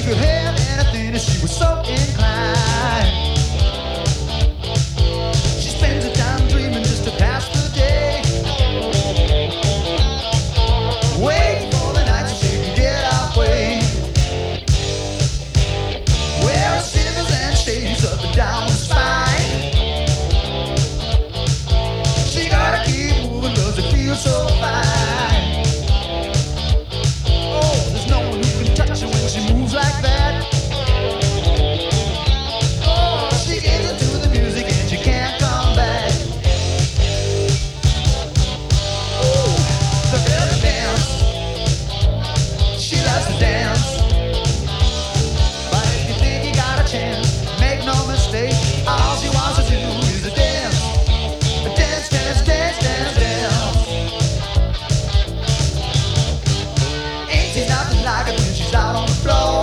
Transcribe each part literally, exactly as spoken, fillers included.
could have anything if she was so inclined. She spends her time dreaming just to pass the day, waiting for the night so she can get halfway. Wearing shivers and shades up and down the spine. She gotta keep moving 'cause it feels so fine. Oh, there's no one who can touch her when she moves like that. Oh, she gets into the music and she can't come back. Ooh, the girl can dance. She loves to dance. But if you think you got a chance, make no mistake, all she wants to do is a dance. A dance, dance, dance, dance, dance. Ain't she nothing like it when she's out on the floor?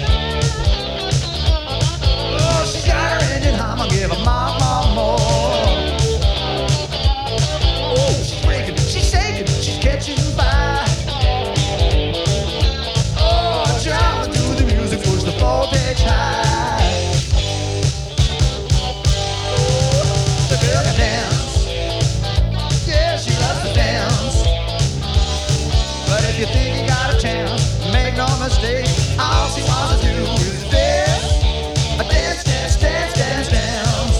Oh, she's got her engine hum, I'll give her more, more, more. Oh, she's breaking, she's shaking, she's catching fire. Oh, driving through the music, push the voltage high. Ooh, the girl can dance. Yeah, she loves to dance. But if you think you got a chance, make no mistake, all she wants to do is dance. A dance, dance, dance, dance, dance.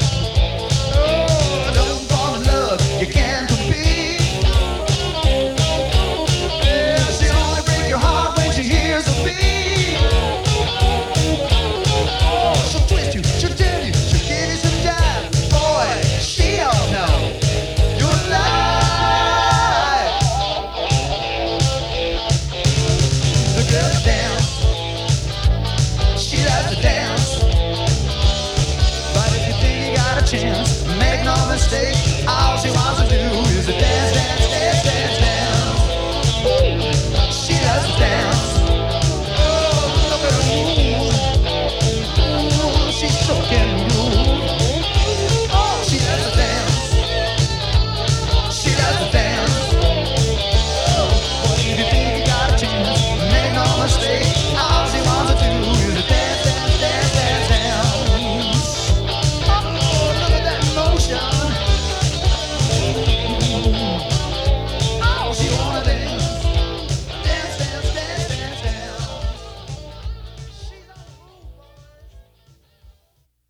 Oh, don't fall in love, you can't compete. Yeah, she'll only break your heart when she hears a beat. Oh, she'll twist you, she'll tell you, she'll give you some jive. Boy, she don't know your life. The girl can dance. She loves to dance. But if you think you got a chance, make no mistake, all